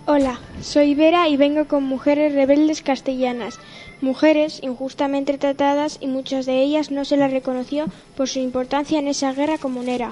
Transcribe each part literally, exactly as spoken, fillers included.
Hola, soy Vera y vengo con mujeres rebeldes castellanas, mujeres injustamente tratadas y muchas de ellas no se las reconoció por su importancia en esa guerra comunera.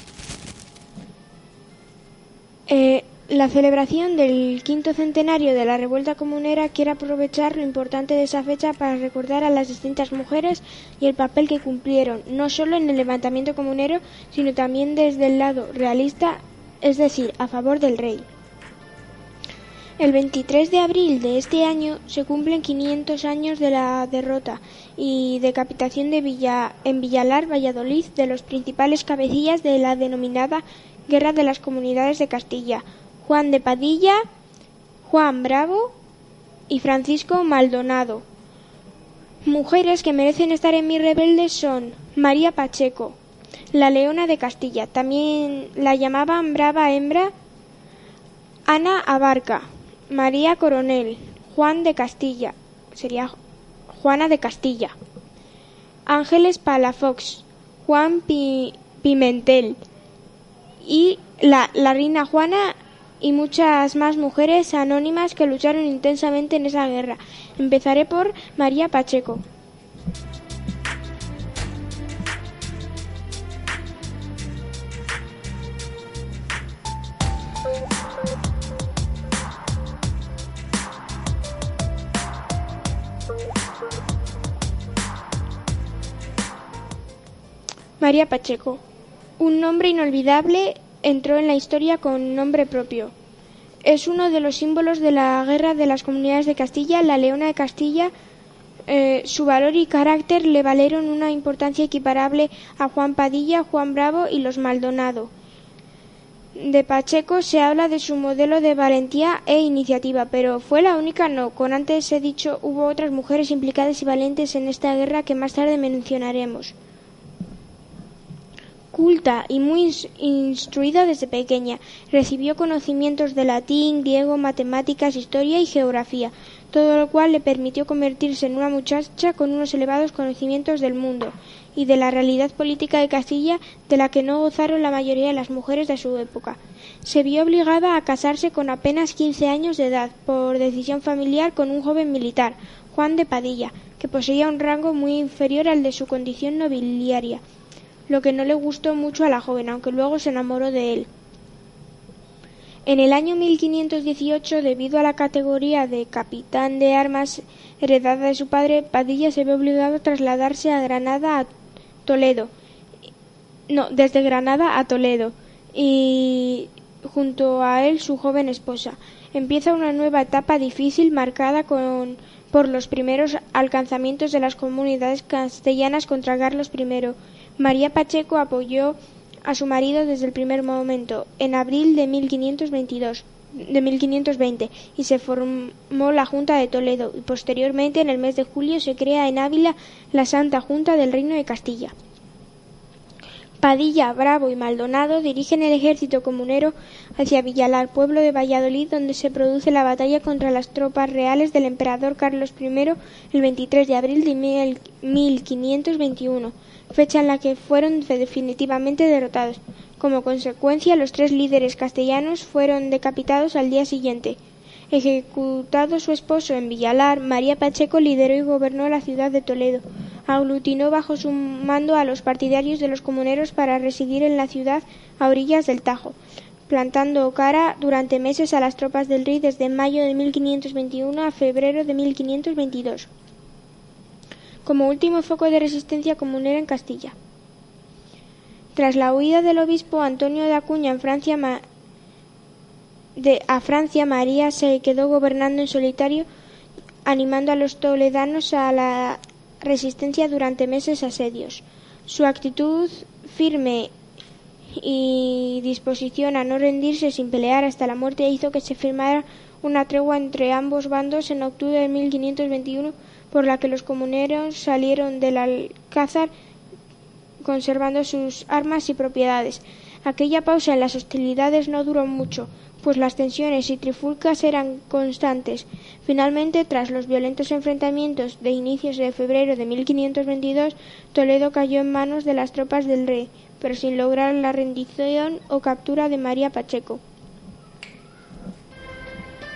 Eh, la celebración del quinto centenario de la revuelta comunera quiere aprovechar lo importante de esa fecha para recordar a las distintas mujeres y el papel que cumplieron, no solo en el levantamiento comunero, sino también desde el lado realista, es decir, a favor del rey. El veintitrés de abril de este año se cumplen quinientos años de la derrota y decapitación de Villa, en Villalar, Valladolid, de los principales cabecillas de la denominada Guerra de las Comunidades de Castilla, Juan de Padilla, Juan Bravo y Francisco Maldonado. Mujeres que merecen estar en Mi Rebelde son María Pacheco, la Leona de Castilla, también la llamaban Brava Hembra, Ana Abarca, María Coronel, Juan de Castilla, sería Juana de Castilla, Ángeles Palafox, Juan Pi, Pimentel y la, la reina Juana y muchas más mujeres anónimas que lucharon intensamente en esa guerra. Empezaré por María Pacheco. María Pacheco, un nombre inolvidable, entró en la historia con nombre propio. Es uno de los símbolos de la Guerra de las Comunidades de Castilla, la Leona de Castilla. Eh, su valor y carácter le valieron una importancia equiparable a Juan Padilla, Juan Bravo y los Maldonado. De Pacheco se habla de su modelo de valentía e iniciativa, pero ¿fue la única? No. Con antes he dicho, hubo otras mujeres implicadas y valientes en esta guerra que más tarde mencionaremos. Culta y muy instruida desde pequeña, recibió conocimientos de latín, griego, matemáticas, historia y geografía, todo lo cual le permitió convertirse en una muchacha con unos elevados conocimientos del mundo y de la realidad política de Castilla, de la que no gozaron la mayoría de las mujeres de su época. Se vio obligada a casarse con apenas quince años de edad, por decisión familiar, con un joven militar, Juan de Padilla, que poseía un rango muy inferior al de su condición nobiliaria, lo que no le gustó mucho a la joven, aunque luego se enamoró de él. En el año mil quinientos dieciocho, debido a la categoría de capitán de armas heredada de su padre, Padilla se ve obligado a trasladarse a Granada a Toledo. No, desde Granada a Toledo, y junto a él su joven esposa. Empieza una nueva etapa difícil marcada con, por los primeros alcanzamientos de las comunidades castellanas contra Carlos primero. María Pacheco apoyó a su marido desde el primer momento, en abril de mil quinientos veintidós, de mil quinientos veinte, y se formó la Junta de Toledo, y posteriormente, en el mes de julio, se crea en Ávila la Santa Junta del Reino de Castilla. Padilla, Bravo y Maldonado dirigen el ejército comunero hacia Villalar, pueblo de Valladolid, donde se produce la batalla contra las tropas reales del emperador Carlos primero el veintitrés de abril de mil quinientos veintiuno, fecha en la que fueron definitivamente derrotados. Como consecuencia, los tres líderes castellanos fueron decapitados al día siguiente. Ejecutado su esposo en Villalar, María Pacheco lideró y gobernó la ciudad de Toledo. Aglutinó bajo su mando a los partidarios de los comuneros para residir en la ciudad a orillas del Tajo, plantando cara durante meses a las tropas del rey desde mayo de mil quinientos veintiuno a febrero de mil quinientos veintidós, como último foco de resistencia comunera en Castilla. Tras la huida del obispo Antonio de Acuña en Francia, Ma- de, a Francia, María se quedó gobernando en solitario, animando a los toledanos a la resistencia durante meses asedios. Su actitud firme y disposición a no rendirse sin pelear hasta la muerte hizo que se firmara una tregua entre ambos bandos en octubre de mil quinientos veintiuno, por la que los comuneros salieron del Alcázar conservando sus armas y propiedades. Aquella pausa en las hostilidades no duró mucho, pues las tensiones y trifulcas eran constantes. Finalmente, tras los violentos enfrentamientos de inicios de febrero de mil quinientos veintidós, Toledo cayó en manos de las tropas del rey, pero sin lograr la rendición o captura de María Pacheco.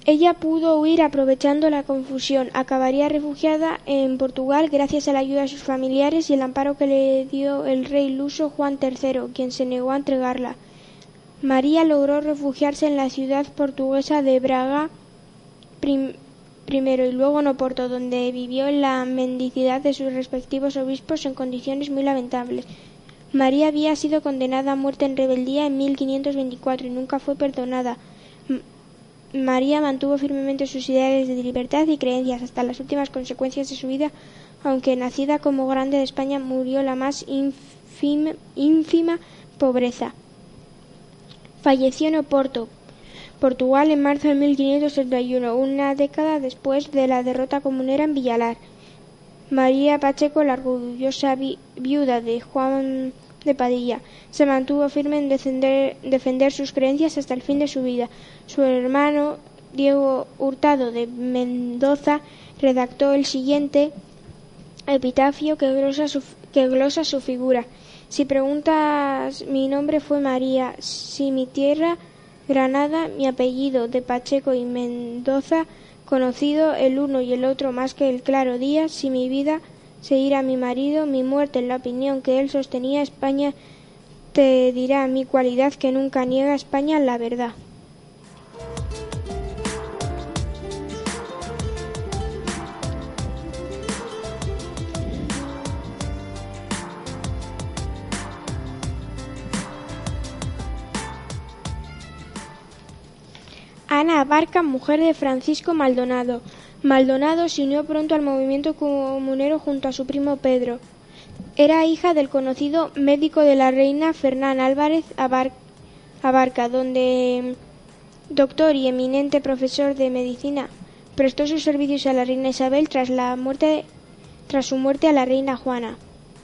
Ella pudo huir aprovechando la confusión. Acabaría refugiada en Portugal gracias a la ayuda de sus familiares y el amparo que le dio el rey luso Juan tercero, quien se negó a entregarla. María logró refugiarse en la ciudad portuguesa de Braga prim primero y luego en Oporto, donde vivió en la mendicidad de sus respectivos obispos en condiciones muy lamentables. María había sido condenada a muerte en rebeldía en mil quinientos veinticuatro y nunca fue perdonada. María mantuvo firmemente sus ideales de libertad y creencias hasta las últimas consecuencias de su vida, aunque nacida como grande de España murió la más ínfima, ínfima pobreza. Falleció en Oporto, Portugal, en marzo de mil quinientos treinta y uno, una década después de la derrota comunera en Villalar. María Pacheco, la orgullosa vi viuda de Juan de Padilla, se mantuvo firme en defender, defender sus creencias hasta el fin de su vida. Su hermano, Diego Hurtado de Mendoza, redactó el siguiente epitafio que glosa su, que glosa su figura. Si preguntas, mi nombre fue María, si mi tierra, Granada, mi apellido de Pacheco y Mendoza, conocido el uno y el otro más que el claro día, si mi vida seguir a mi marido, mi muerte en la opinión que él sostenía, España te dirá mi cualidad que nunca niega España la verdad. Ana Abarca, mujer de Francisco Maldonado. Maldonado se unió pronto al movimiento comunero junto a su primo Pedro. Era hija del conocido médico de la reina Fernán Álvarez Abar Abarca, donde doctor y eminente profesor de medicina prestó sus servicios a la reina Isabel tras la muerte tras su muerte a la reina Juana.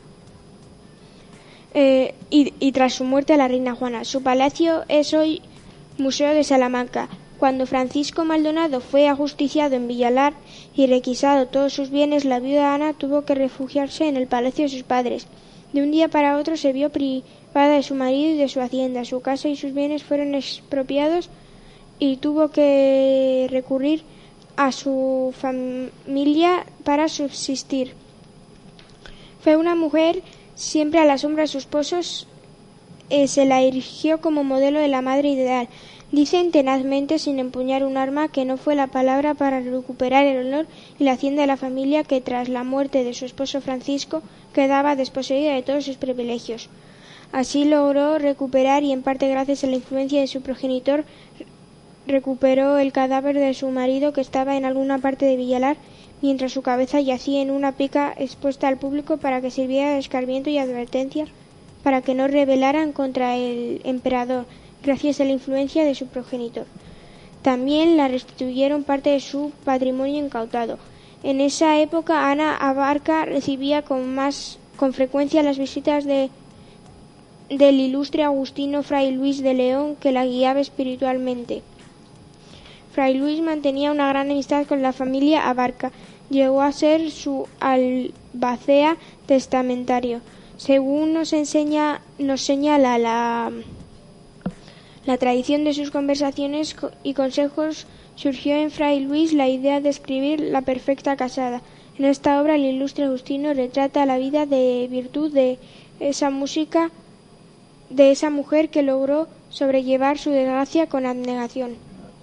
Eh, y, y tras su muerte a la reina Juana. Su palacio es hoy Museo de Salamanca. Cuando Francisco Maldonado fue ajusticiado en Villalar y requisado todos sus bienes, la viuda Ana tuvo que refugiarse en el palacio de sus padres. De un día para otro se vio privada de su marido y de su hacienda. Su casa y sus bienes fueron expropiados y tuvo que recurrir a su familia para subsistir. Fue una mujer siempre a la sombra de sus esposos, eh, se la erigió como modelo de la madre ideal. Dicen tenazmente, sin empuñar un arma, que no fue la palabra para recuperar el honor y la hacienda de la familia, que tras la muerte de su esposo Francisco quedaba desposeída de todos sus privilegios. Así logró recuperar, y en parte gracias a la influencia de su progenitor, recuperó el cadáver de su marido que estaba en alguna parte de Villalar, mientras su cabeza yacía en una pica expuesta al público para que sirviera de escarmiento y advertencia para que no rebelaran contra el emperador, gracias a la influencia de su progenitor. También la restituyeron parte de su patrimonio incautado. En esa época Ana Abarca recibía con más con frecuencia las visitas de, del ilustre agustino Fray Luis de León, que la guiaba espiritualmente. Fray Luis mantenía una gran amistad con la familia Abarca. Llegó a ser su albacea testamentario. Según nos enseña, nos señala la La tradición de sus conversaciones y consejos, surgió en Fray Luis la idea de escribir La perfecta casada. En esta obra el ilustre Agustino retrata la vida de virtud de esa música, de esa mujer que logró sobrellevar su desgracia con abnegación.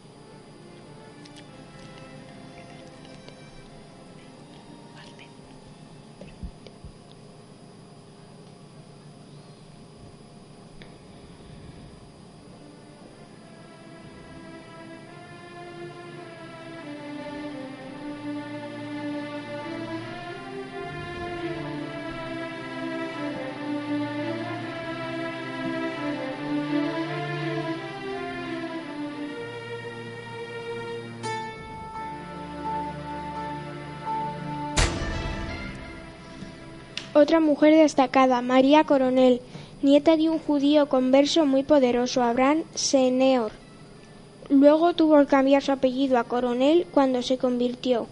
Otra mujer destacada, María Coronel, nieta de un judío converso muy poderoso, Abraham Seneor. Luego tuvo que cambiar su apellido a Coronel cuando se convirtió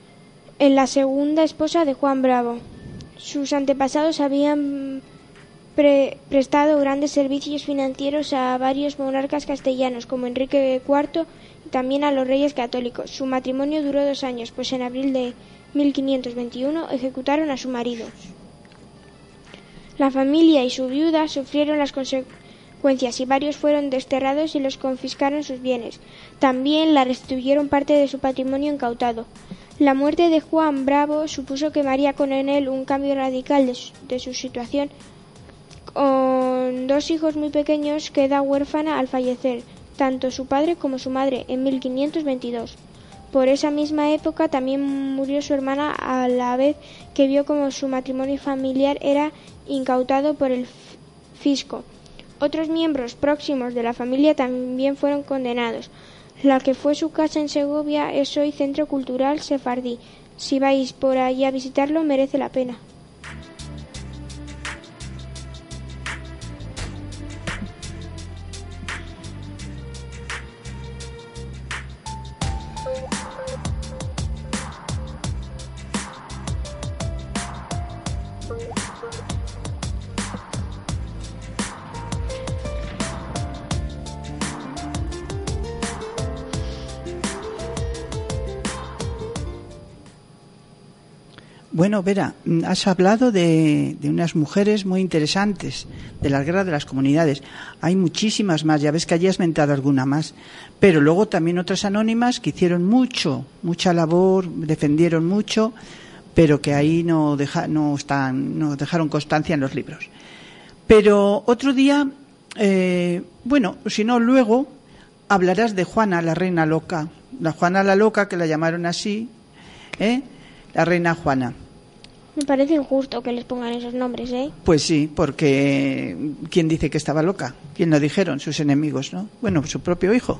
en la segunda esposa de Juan Bravo. Sus antepasados habían pre prestado grandes servicios financieros a varios monarcas castellanos, como Enrique cuarto, y también a los reyes católicos. Su matrimonio duró dos años, pues en abril de mil quinientos veintiuno ejecutaron a su marido. La familia y su viuda sufrieron las consecuencias y varios fueron desterrados y les confiscaron sus bienes. También la restituyeron parte de su patrimonio incautado. La muerte de Juan Bravo supuso que María Coronel un cambio radical de su, de su situación. Con dos hijos muy pequeños queda huérfana al fallecer, tanto su padre como su madre, en mil quinientos veintidós. Por esa misma época también murió su hermana, a la vez que vio como su matrimonio familiar era incautado por el fisco. Otros miembros próximos de la familia también fueron condenados. La que fue su casa en Segovia es hoy Centro Cultural Sefardí. Si vais por allí a visitarlo, merece la pena. Bueno, Vera, has hablado de, de unas mujeres muy interesantes, de la guerra de las comunidades. Hay muchísimas más, ya ves que allí has mentado alguna más. Pero luego también otras anónimas que hicieron mucho, mucha labor, defendieron mucho, pero que ahí no, deja, no, están, no dejaron constancia en los libros. Pero otro día, eh, bueno, si no, luego hablarás de Juana, la reina loca. La Juana la loca, que la llamaron así, ¿eh? La reina Juana. Me parece injusto que les pongan esos nombres, ¿eh? Pues sí, porque ¿quién dice que estaba loca? ¿Quién lo dijeron? Sus enemigos, ¿no? Bueno, su propio hijo.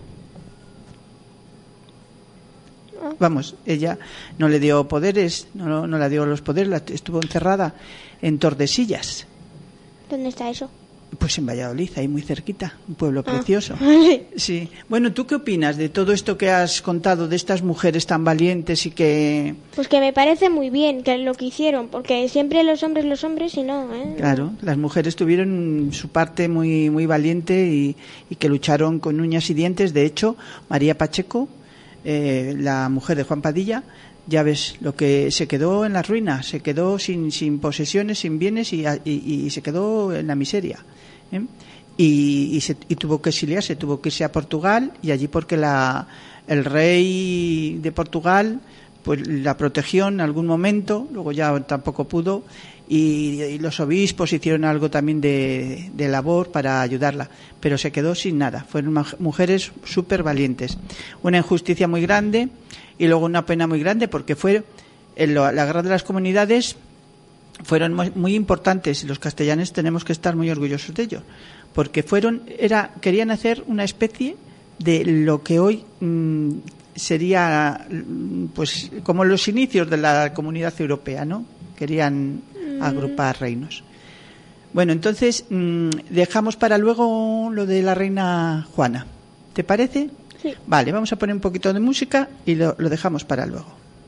Ah. Vamos, ella no le dio poderes, no, no le dio los poderes, la, estuvo encerrada en Tordesillas. ¿Dónde está eso? Pues en Valladolid, ahí muy cerquita, un pueblo ah. precioso. Vale. Sí. Bueno, ¿tú qué opinas de todo esto que has contado, de estas mujeres tan valientes y que...? Pues que me parece muy bien que lo que hicieron, porque siempre los hombres, los hombres y no, ¿eh? Claro, las mujeres tuvieron su parte muy muy valiente y, y que lucharon con uñas y dientes. De hecho, María Pacheco, eh, la mujer de Juan Padilla, ya ves lo que se quedó en la ruina, se quedó sin, sin posesiones, sin bienes y, y, y se quedó en la miseria. ¿eh? Y, y, se, y tuvo que exiliarse, tuvo que irse a Portugal y allí porque la, el rey de Portugal pues la protegió en algún momento, luego ya tampoco pudo y, y los obispos hicieron algo también de, de labor para ayudarla, pero se quedó sin nada. Fueron mujeres súper valientes. Una injusticia muy grande y luego una pena muy grande porque fue en lo, la guerra de las comunidades fueron muy, muy importantes y los castellanos tenemos que estar muy orgullosos de ello porque fueron era querían hacer una especie de lo que hoy mmm, sería pues como los inicios de la Comunidad Europea, ¿no? Querían mm. agrupar reinos. Bueno, entonces mmm, dejamos para luego lo de la reina Juana. ¿Te parece? Sí. Vale, vamos a poner un poquito de música y lo, lo dejamos para luego.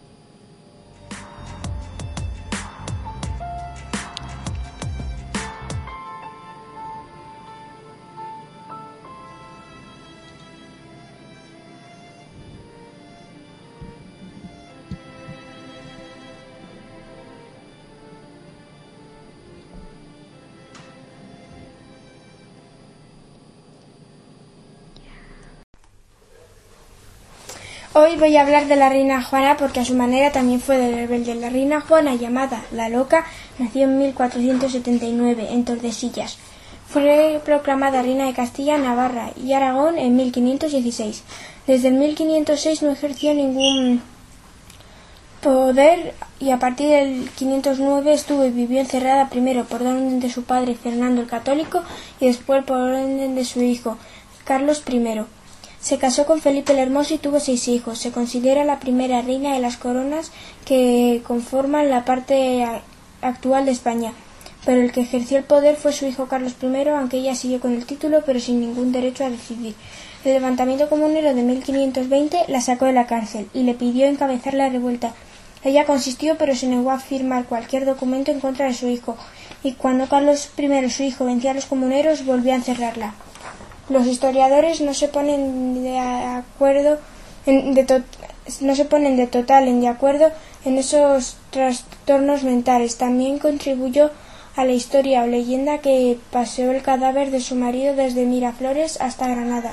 Hoy voy a hablar de la reina Juana porque a su manera también fue de rebelde. La reina Juana, llamada la Loca, nació en mil cuatrocientos setenta y nueve en Tordesillas. Fue proclamada reina de Castilla, Navarra y Aragón en mil quinientos dieciséis. Desde el mil quinientos seis no ejerció ningún poder y a partir del quinientos nueve estuvo y vivió encerrada primero por orden de su padre Fernando el Católico y después por orden de su hijo Carlos primero. Se casó con Felipe el Hermoso y tuvo seis hijos. Se considera la primera reina de las coronas que conforman la parte actual de España, pero el que ejerció el poder fue su hijo Carlos primero, aunque ella siguió con el título pero sin ningún derecho a decidir. El levantamiento comunero de mil quinientos veinte la sacó de la cárcel y le pidió encabezar la revuelta. Ella consistió, pero se negó a firmar cualquier documento en contra de su hijo, y cuando Carlos I, su hijo, vencía a los comuneros, volvió a encerrarla. Los historiadores no se ponen de acuerdo en, de to, no se ponen de total en de acuerdo en esos trastornos mentales. También contribuyó a la historia o leyenda que paseó el cadáver de su marido desde Miraflores hasta Granada,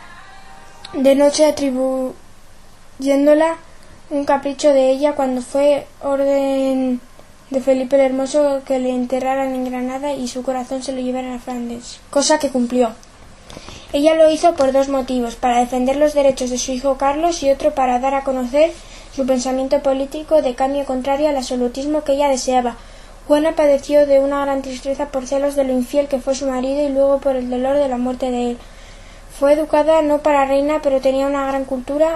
de noche, atribuyéndola un capricho de ella cuando fue orden de Felipe el Hermoso que le enterraran en Granada y su corazón se lo llevaran a Flandes, cosa que cumplió. Ella lo hizo por dos motivos: para defender los derechos de su hijo Carlos y otro para dar a conocer su pensamiento político de cambio contrario al absolutismo que ella deseaba. Juana padeció de una gran tristeza por celos de lo infiel que fue su marido y luego por el dolor de la muerte de él. Fue educada no para reina, pero tenía una gran cultura: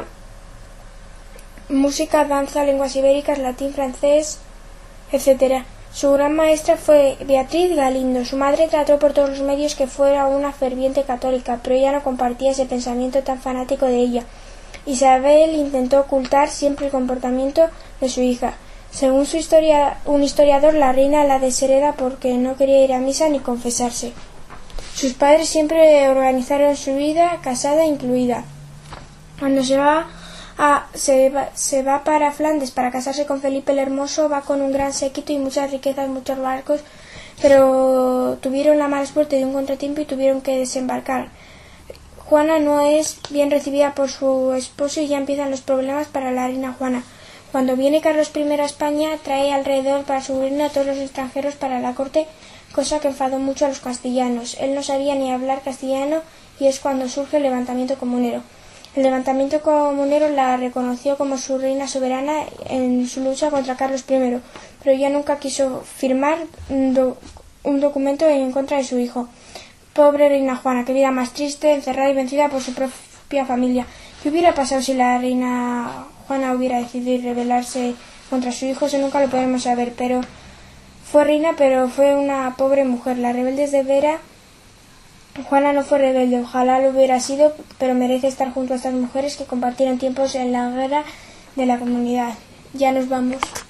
música, danza, lenguas ibéricas, latín, francés, etcétera. Su gran maestra fue Beatriz Galindo. Su madre trató por todos los medios que fuera una ferviente católica, pero ella no compartía ese pensamiento tan fanático de ella. Isabel intentó ocultar siempre el comportamiento de su hija. Según su historia, un historiador, la reina la deshereda porque no quería ir a misa ni confesarse. Sus padres siempre organizaron su vida, casada incluida. Cuando se va Ah, se, va, se va para Flandes para casarse con Felipe el Hermoso, va con un gran séquito y muchas riquezas, muchos barcos, pero tuvieron la mala suerte de un contratiempo y tuvieron que desembarcar. Juana no es bien recibida por su esposo y ya empiezan los problemas para la reina Juana. Cuando viene Carlos I a España, trae alrededor para su reino a todos los extranjeros para la corte, cosa que enfadó mucho a los castellanos. Él no sabía ni hablar castellano y es cuando surge el levantamiento comunero. El levantamiento comunero la reconoció como su reina soberana en su lucha contra Carlos I, pero ella nunca quiso firmar un, do, un documento en contra de su hijo. Pobre reina Juana, qué vida más triste, encerrada y vencida por su propia familia. ¿Qué hubiera pasado si la reina Juana hubiera decidido rebelarse contra su hijo? Eso nunca lo podemos saber, pero fue reina, pero fue una pobre mujer. Las rebeldes de Vera... Juana no fue rebelde, ojalá lo hubiera sido, pero merece estar junto a estas mujeres que compartieron tiempos en la guerra de la comunidad. Ya nos vamos.